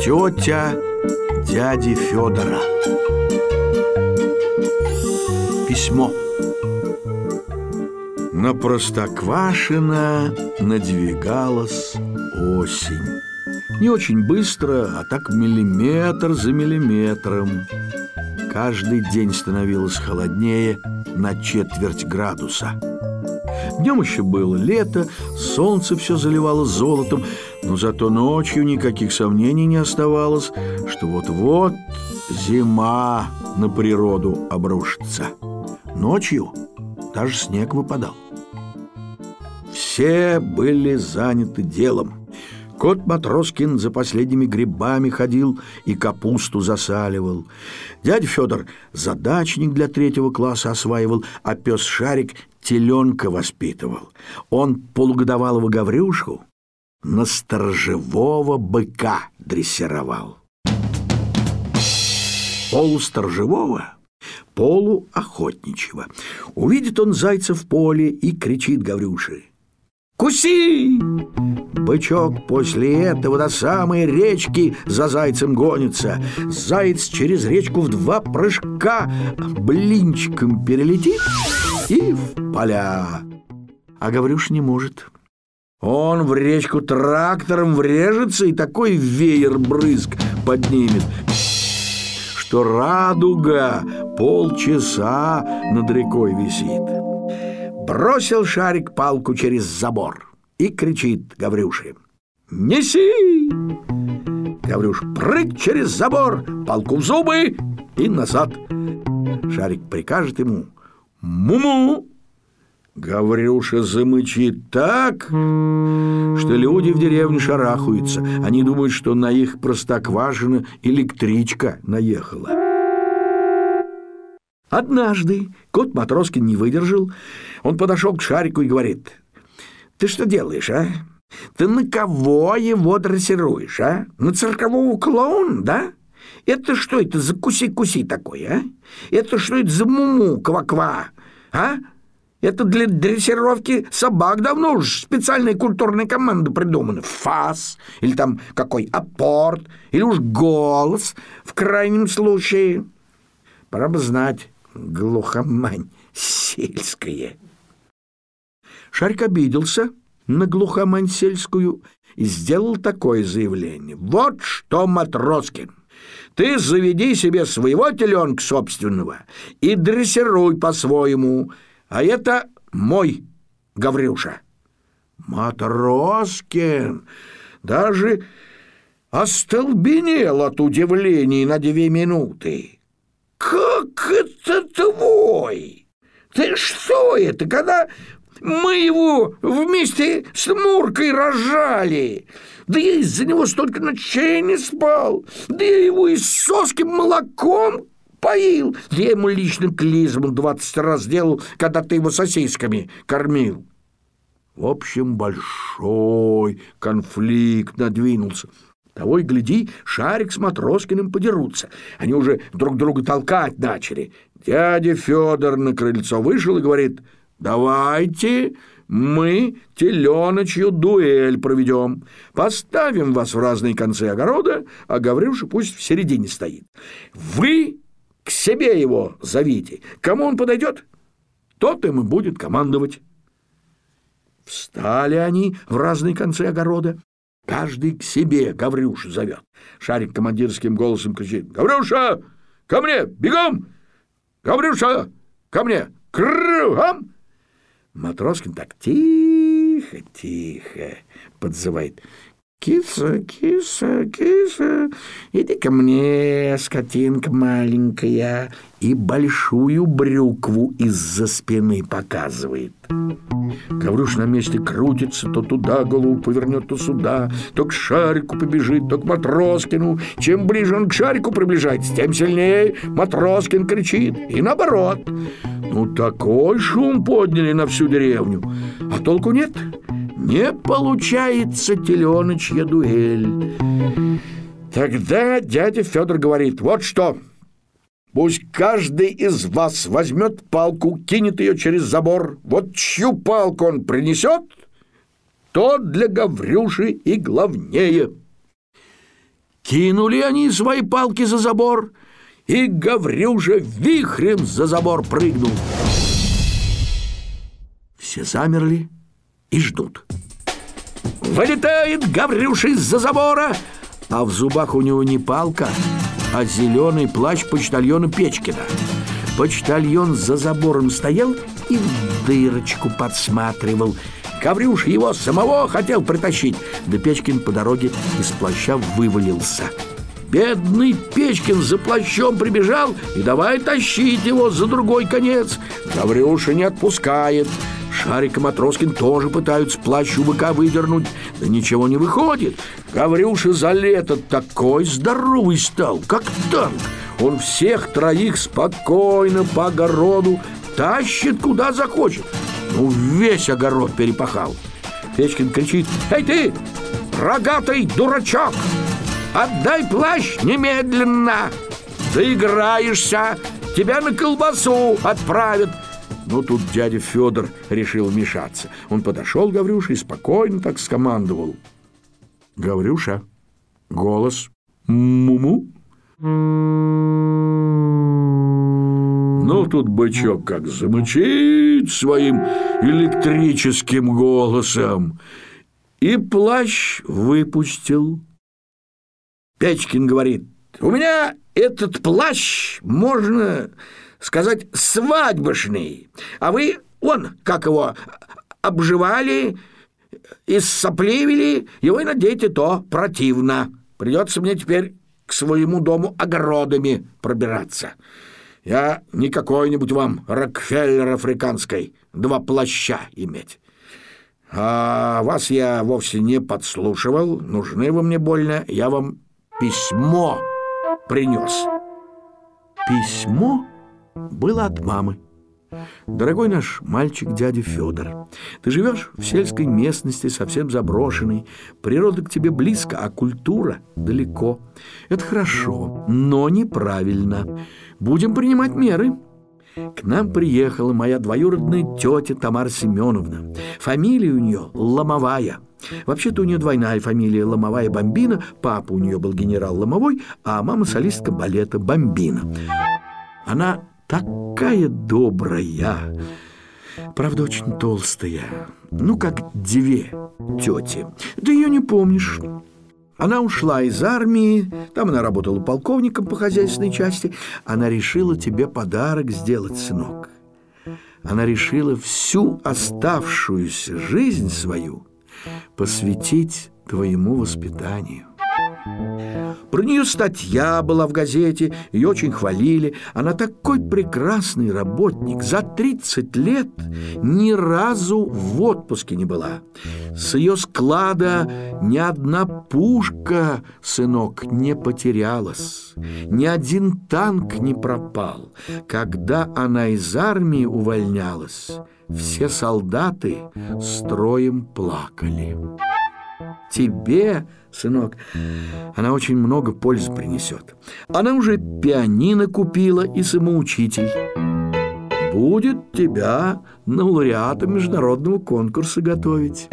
Тетя дяди Федора. Письмо. На Простоквашино надвигалась осень. Не очень быстро, а так миллиметр за миллиметром. Каждый день становилось холоднее на 1/4 градуса. Днем еще было лето, солнце все заливало золотом, но зато ночью никаких сомнений не оставалось, что вот-вот зима на природу обрушится. Ночью даже снег выпадал. Все были заняты делом. Кот Матроскин за последними грибами ходил и капусту засаливал. Дядя Федор задачник для 3 класса осваивал, а пес Шарик теленка воспитывал. Он полугодовалого Гаврюшку на сторожевого быка дрессировал. Полусторожевого, полуохотничьего. Увидит он зайца в поле и кричит Гаврюше: «Куси!» Бычок после этого до самой речки за зайцем гонится. Заяц через речку в 2 прыжка блинчиком перелетит и в поля. А Гаврюша не может. Он в речку трактором врежется и такой веер брызг поднимет, что радуга полчаса над рекой висит. Бросил Шарик палку через забор и кричит Гаврюше: «Неси!» Гаврюш прыг через забор, палку в зубы и назад. Шарик прикажет ему: «Му-му!» Гаврюша замычит так, что люди в деревне шарахаются. Они думают, что на их Простоквашино электричка наехала. Однажды кот Матроскин не выдержал. Он подошел к Шарику и говорит: «Ты что делаешь, а? Ты на кого его дрессируешь, а? На циркового клоуна, да? Это что это за куси-куси такой, а? Это что это за муму ква-ква, а? Это для дрессировки собак давно уж специальная культурная команда придумана. Фас, или там какой апорт, или уж голос в крайнем случае. Пора бы знать, глухомань сельская». Шарик обиделся на глухомань сельскую и сделал такое заявление: «Вот что, Матроскин, ты заведи себе своего теленка собственного и дрессируй по-своему, а это мой Гаврюша». Матроскин даже остолбенел от удивления на 2 минуты. «Как это твой? Ты что это, когда мы его вместе с Муркой рожали? Да я из-за него столько ночей не спал, да я его из соски молоком поил, да я ему лично клизму 20 раз делал, когда ты его сосисками кормил». В общем, большой конфликт надвинулся. Того и гляди, Шарик с Матроскиным подерутся. Они уже друг друга толкать начали. Дядя Федор на крыльцо вышел и говорит: «Давайте мы теленочью дуэль проведем. Поставим вас в разные концы огорода, а Гаврюша пусть в середине стоит. Вы к себе его зовите. Кому он подойдет, тот им и будет командовать». Встали они в разные концы огорода. Каждый к себе Гаврюшу зовет. Шарик командирским голосом кричит: «Гаврюша, ко мне, бегом! Гаврюша, ко мне, кругом!» Матроскин так тихо-тихо подзывает: «Киса, киса, киса, иди ко мне, скотинка маленькая!» И большую брюкву из-за спины показывает. Гаврюш на месте крутится, то туда голову повернет, то сюда, то к Шарику побежит, то к Матроскину. Чем ближе он к Шарику приближается, тем сильнее Матроскин кричит. И наоборот. Ну, такой шум подняли на всю деревню, а толку нет. Не получается теленочья дуэль. Тогда дядя Федор говорит: «Вот что, пусть каждый из вас возьмет палку, кинет ее через забор. Вот чью палку он принесет, тот для Гаврюши и главнее». Кинули они свои палки за забор, и Гаврюша вихрем за забор прыгнул. Все замерли и ждут. Вылетает Гаврюша из-за забора, а в зубах у него не палка, а зеленый плащ почтальона Печкина. Почтальон за забором стоял и в дырочку подсматривал. Гаврюша его самого хотел притащить, да Печкин по дороге из плаща вывалился. Бедный Печкин за плащом прибежал и давай тащить его за другой конец. Гаврюша не отпускает. Шарик и Матроскин тоже пытаются плащ у быка выдернуть, да ничего не выходит. Гаврюша за лето такой здоровый стал, как танк. Он всех троих спокойно по огороду тащит, куда захочет. Ну, весь огород перепахал. Печкин кричит: «Эй ты, рогатый дурачок! Отдай плащ немедленно! Доиграешься, тебя на колбасу отправят!» Но тут дядя Федор решил вмешаться. Он подошел к Гаврюше и спокойно так скомандовал: «Гаврюша, голос му-му». Ну, тут бычок как замычит своим электрическим голосом и плащ выпустил. Печкин говорит: «У меня этот плащ, можно сказать, свадьбышный, а вы, как его, обживали, иссопливили, его и надейте, то противно. Придется мне теперь к своему дому огородами пробираться. Я не какой-нибудь вам Рокфеллер африканской 2 плаща иметь. А вас я вовсе не подслушивал, нужны вы мне больно, я вам письмо принес». Письмо было от мамы. «Дорогой наш мальчик дядя Федор, ты живешь в сельской местности, совсем заброшенной. Природа к тебе близко, а культура далеко. Это хорошо, но неправильно. Будем принимать меры. К нам приехала моя двоюродная тетя Тамара Семеновна. Фамилия у нее Ломовая. Вообще-то у нее двойная фамилия Ломовая-Бомбина. Папа у нее был генерал Ломовой, а мама солистка балета Бомбина. Она такая добрая, правда, очень толстая, ну, как 2 тети. Ты ее не помнишь. Она ушла из армии, там она работала полковником по хозяйственной части. Она решила тебе подарок сделать, сынок. Она решила всю оставшуюся жизнь свою посвятить твоему воспитанию. Про нее статья была в газете, ее очень хвалили. Она такой прекрасный работник, за 30 лет ни разу в отпуске не была. С ее склада ни одна пушка, сынок, не потерялась, ни один танк не пропал. Когда она из армии увольнялась, все солдаты строем плакали. Тебе, сынок, она очень много пользы принесет. Она уже пианино купила и самоучитель. Будет тебя на лауреата международного конкурса готовить.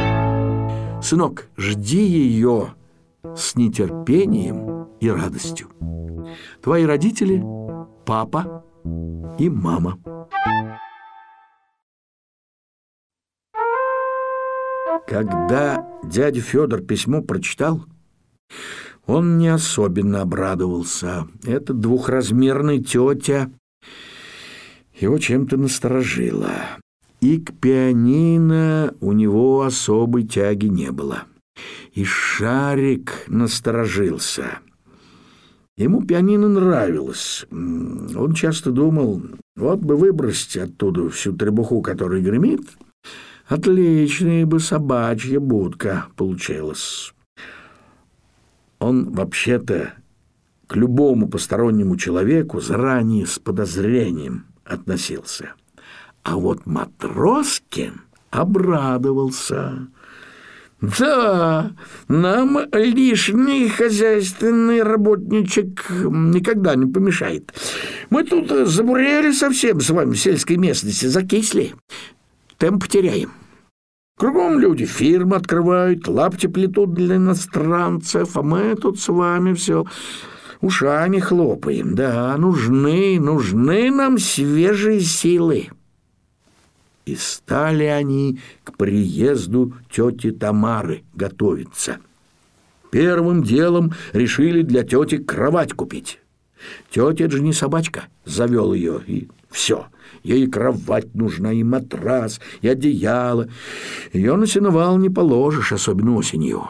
Сынок, жди ее с нетерпением и радостью. Твои родители – папа и мама. Когда дядя Федор письмо прочитал, он не особенно обрадовался. Эта двухразмерная тетя его чем-то насторожила. И к пианино у него особой тяги не было. И Шарик насторожился. Ему пианино нравилось. Он часто думал, вот бы выбросить оттуда всю требуху, которая гремит, отличная бы собачья будка получилась. Он вообще-то к любому постороннему человеку заранее с подозрением относился. А вот Матроскин обрадовался. Да, нам лишний хозяйственный работничек никогда не помешает. Мы тут забурели совсем с вами в сельской местности, закисли. Темп теряем. Кругом люди фирмы открывают, лапти плетут для иностранцев, а мы тут с вами все ушами хлопаем. Да, нужны нам свежие силы». И стали они к приезду тети Тамары готовиться. Первым делом решили для тети кровать купить. Тетя, это же не собачка, завел ее, и все. Ей и кровать нужна, и матрас, и одеяло. Ее на сеновал не положишь, особенно осенью.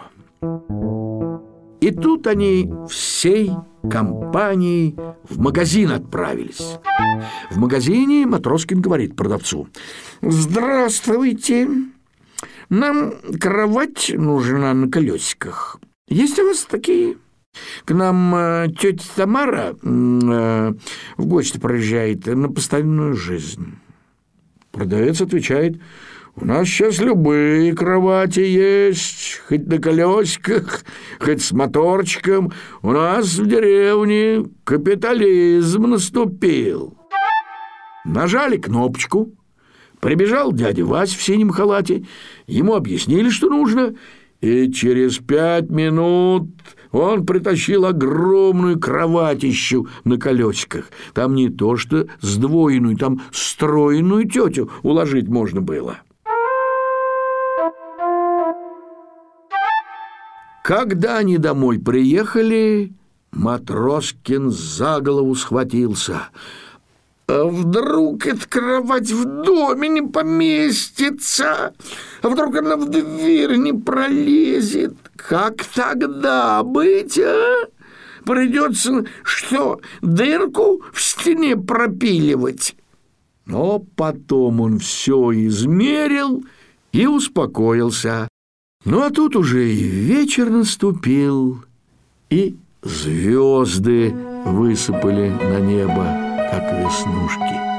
И тут они всей компанией в магазин отправились. В магазине Матроскин говорит продавцу: «Здравствуйте, нам кровать нужна на колесиках. Есть у вас такие? К нам тетя Тамара в гости проезжает на постоянную жизнь». Продавец отвечает: «У нас сейчас любые кровати есть, хоть на колесиках, хоть с моторчиком. У нас в деревне капитализм наступил». Нажали кнопочку, прибежал дядя Вась в синем халате, ему объяснили, что нужно, и через 5 минут он притащил огромную кроватищу на колесиках. Там не то что сдвоенную, там стройную тетю уложить можно было. Когда они домой приехали, Матроскин за голову схватился. «А вдруг эта кровать в доме не поместится? А вдруг она в дверь не пролезет? Как тогда быть, а? Придется что, дырку в стене пропиливать?» Но потом он все измерил и успокоился. Ну, а тут уже и вечер наступил, и звезды высыпали на небо, как веснушки.